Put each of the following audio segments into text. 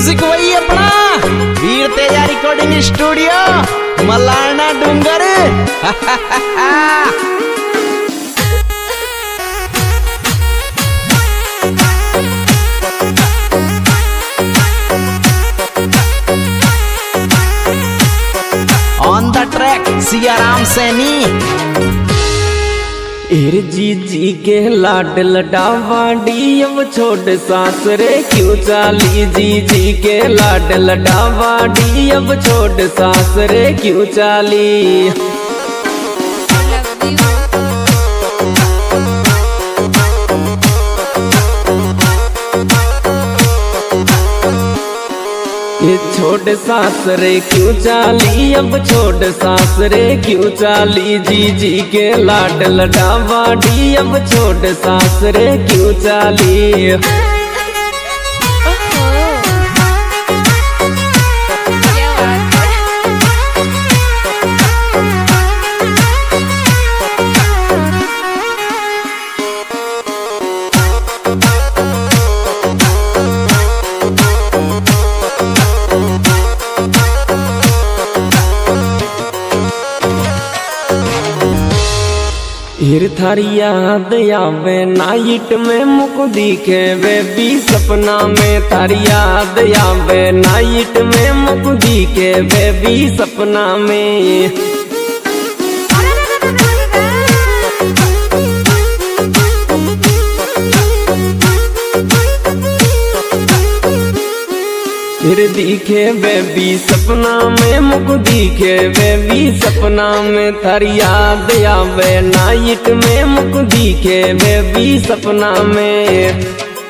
Music वही अपना Veer Teja recording studio Malarna Dungar. On the track Siyaram Saini. एर जी के लाड लडावाडी अब छोड़ सासरे क्यों चाली। जी के लाड लडावाडी अब छोड़ सासरे क्यों चाली। ये छोड़ सासरे क्यों चाली। अब छोड़ सासरे क्यों चाली। जी के लाड लडावाडी अब छोड़ सासरे क्यों चाली। हिर थारी याद आवे नाइट में मुक दिखे वे भी सपना में। थारी याद आवे नाइट में मुक दिखे वे भी सपना में। फिर दिखे बेबी सपना में मुक दिखे बेबी सपना में। थारी याद आवे नाइट में मुक दिखे बेबी सपना में।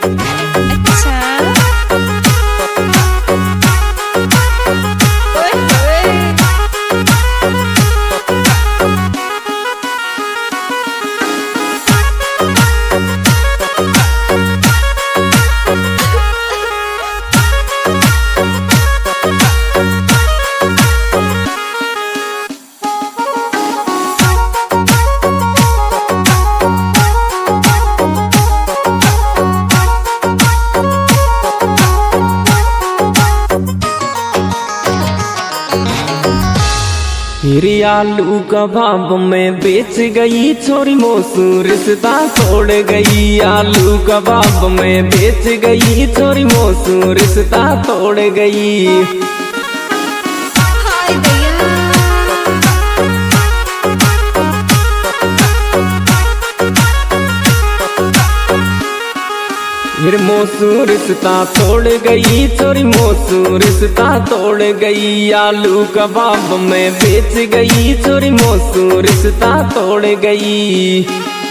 फिर आलू कबाब में बेच गई छोरी मोसू रिश्ता तोड़ गई। आलू कबाब में बेच गई छोरी मोसू रिश्ता तोड़ गई। फिर मोसू रिश्ता तोड़ गई छोरी मोसू रिश्ता तोड़ गई। आलू कबाब में बेच गई छोरी मोसू रिश्ता तोड़ गई।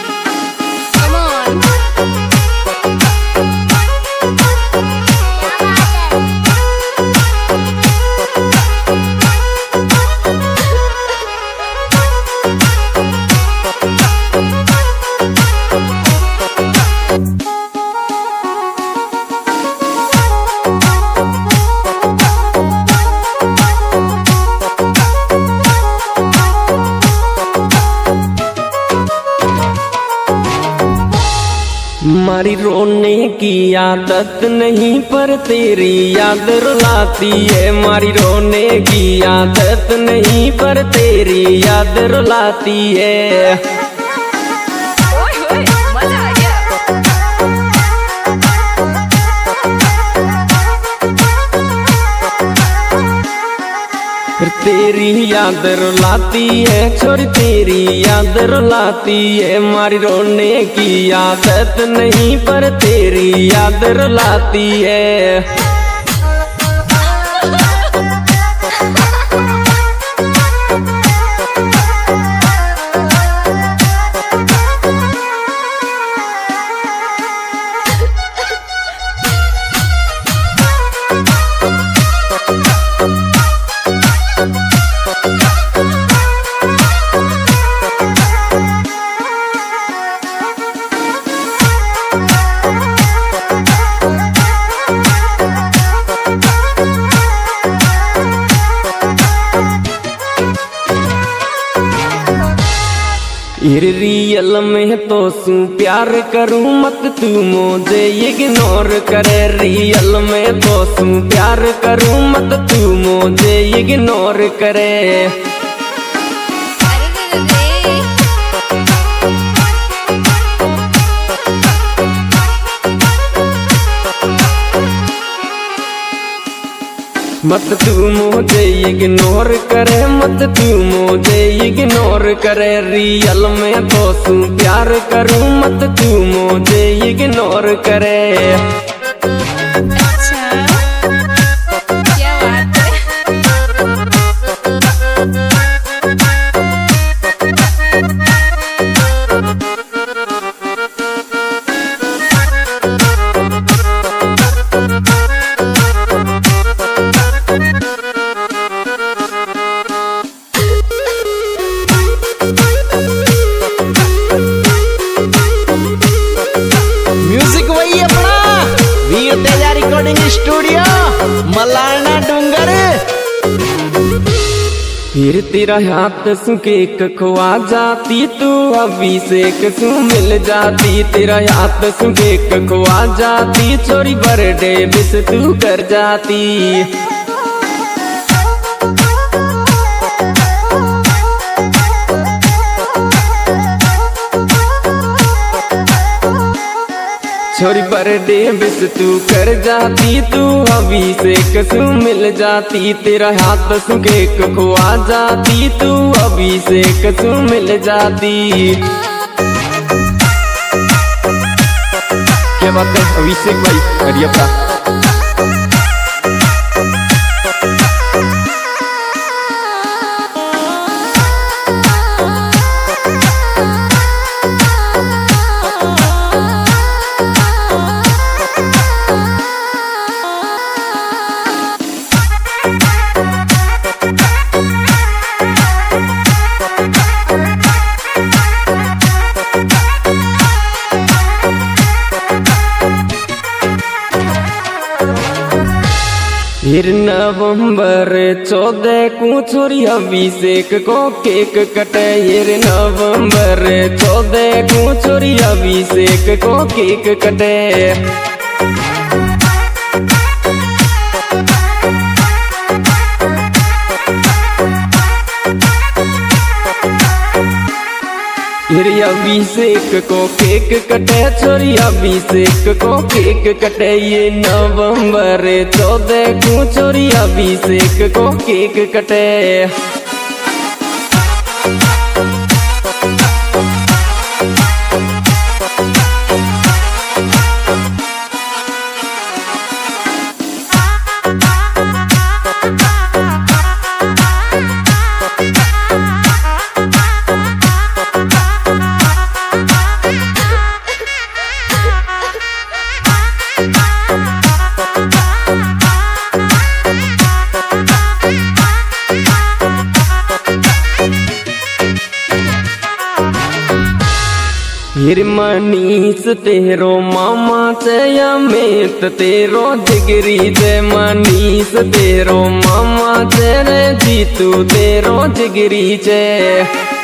मारी रोने की आदत नहीं पर तेरी याद रुलाती है। मारी रोने की आदत नहीं पर तेरी याद रुलाती है। मजा आ गया। फिर तेरी याद रुलाती है छोरी तेरी याद रुलाती है। मारी रोने की आदत नहीं पर तेरी याद रुलाती है। रियल में तो सू प्यार करूं मत तू मुझे इग्नोर करे। रियल में तो सू प्यार करूं मत तू मुझे इग्नोर करे। मत तू मुझे इग्नोर करे, मत तू मुझे इग्नोर करे। रियल में तो तू प्यार करूं मत तू मुझे इग्नोर करे। अच्छा क्या बात है। म्यूजिक वही अपना वीर तेजा रिकॉर्डिंग स्टूडियो मलारना डूंगर। फिर तेरा हाथ सुके खवा जाती तू अभिषेक सु मिल जाती। तेरा हाथ सुके खवा जाती चोरी बर्थडे विश तू कर जाती। छोरी बर्थडे विश तू कर जाती तू अभिषेक सु मिल जाती। तेरा हाथ सुके खुआ जाती तू अभिषेक सु मिल जाती। क्या बात है अभिषेक भाई, करिए अपना। फिर नवंबर 14 को छोरी अभिषेक को केक कटे। फिर नवंबर 14 को छोरी अभिषेक को केक कटे। फिर अभिषेक को केक कटे, छोरी अभिषेक को केक कटे। ये नवंबर 14 को छोरी अभिषेक को केक कटे। फिर मनीष तेरो मामा जय अमित तेरो जिगरी जय। मनीष तेरो मामा जय रे जीतू तेरो जिगरी जय।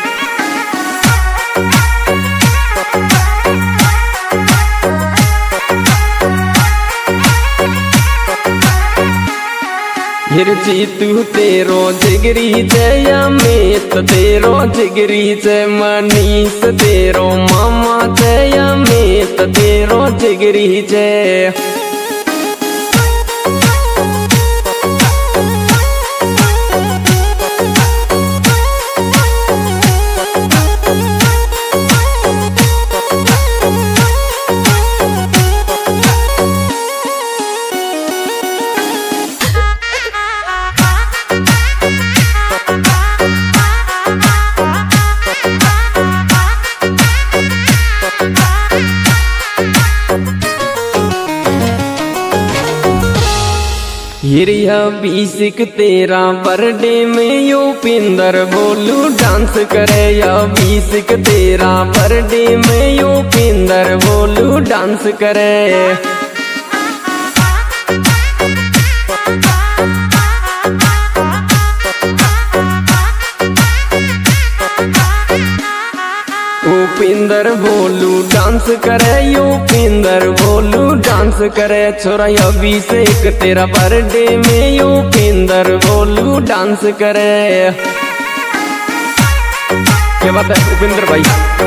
फिर जीतू तेरो जिगरी जय, अमित तेरो जिगरी जय। मनीष तेरो मामा जय, अमित तेरो जिगरी जय। अभिषेक तेरा बर्थडे में योपिंदर बोलू डांस करे। अभिषेक तेरा बर्थडे में योपिंदर बोलू डांस करे। डांस करे, यूपिंदर बोलू डांस करे, छोरा अभिषेक तेरा बर्थडे में यूपिंदर बोलू डांस करे। क्या बात है उपिंदर भाई।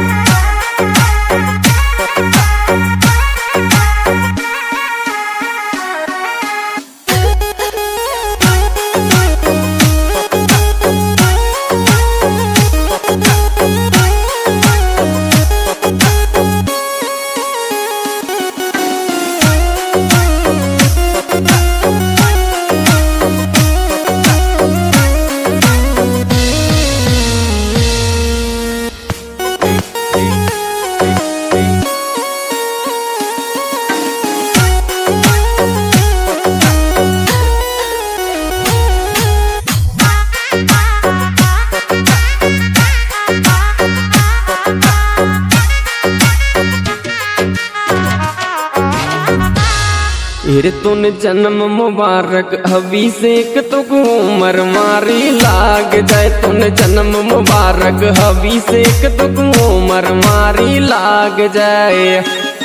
रे तूने जन्म मुबारक अभिषेक तुको उमर मारी लाग जाए, तूने जन्म मुबारक अभिषेक तुको उमर मारी लाग जाए।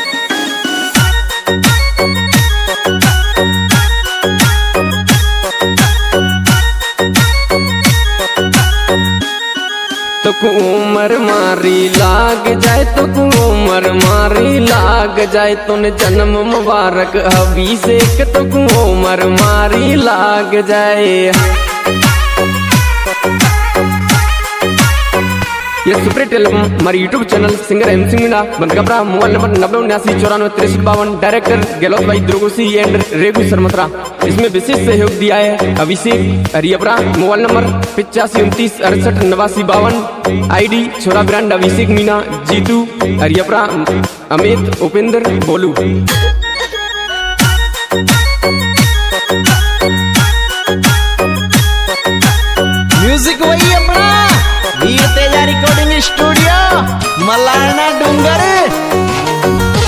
तुको उमर मारी लाग जाए, तुको उमर मारी लाग जाए, तूने जन्म मुबारक अभिषेक तुको उमर मारी लाग जाए। ये सुपर एल्बम हमारे YouTube channel singer MC Meena Bandagpara, mobile number 9979949352, director Gehlot भाई द्रुगुसी एंड रेगू सरमत्रा। इसमें विशेष सहयोग दिया है Abhishek Hariyapara, mobile number 8529688952, ID छोरा ब्रांड अभिषेक मीणा, जीतू हरियपरा, अमित उपेंद्र बोलू। म्यूजिक वही अपना वीर तेजा रिकॉर्डिंग स्टूडियो।